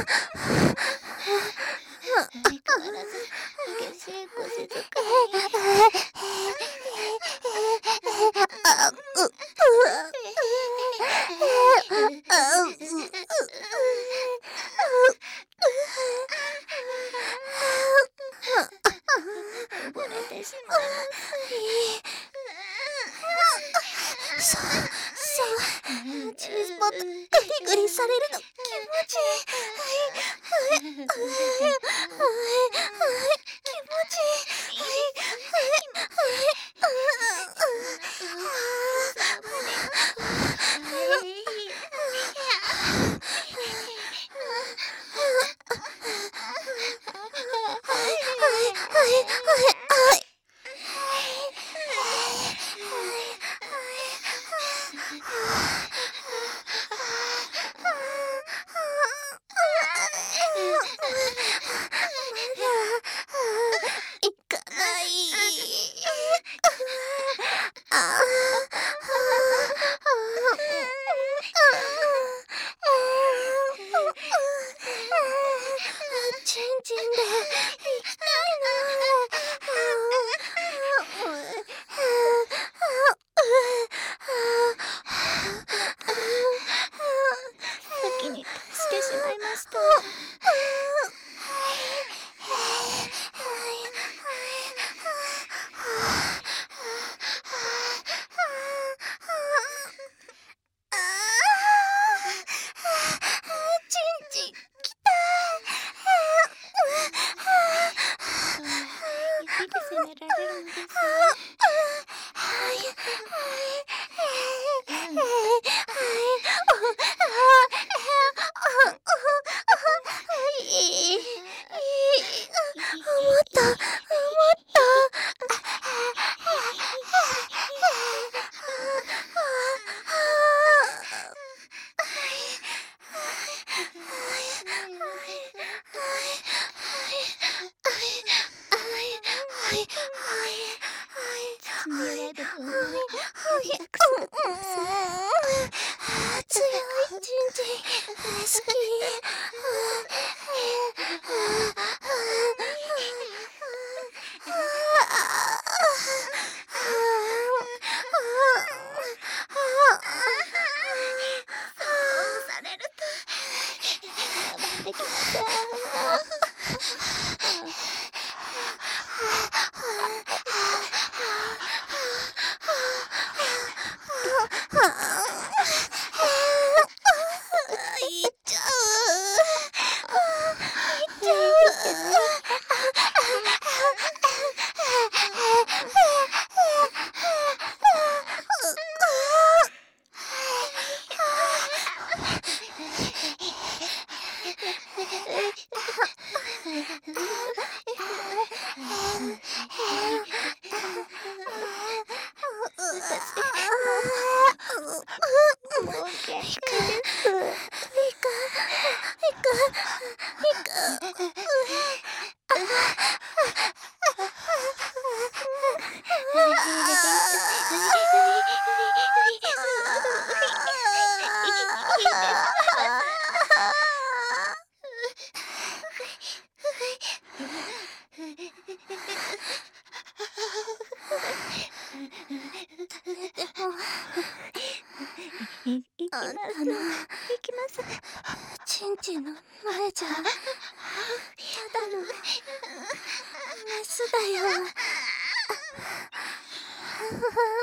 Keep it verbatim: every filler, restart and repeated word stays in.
相変わらず激しい腰使い。溺れてしまいます。そう、そう、チーズボットグリグリされるの気持ちいい。はい、はい、はい、はい、気持ちいい。はい、チンチンで行きたいな。先にしてしまいました。責められるんですね。はいはい思った思った包みられる方がリラックスだったんです。強いチンチン好き。そうされると我慢できません。あんたの行きます。チンチンの前じゃただのメスだよ。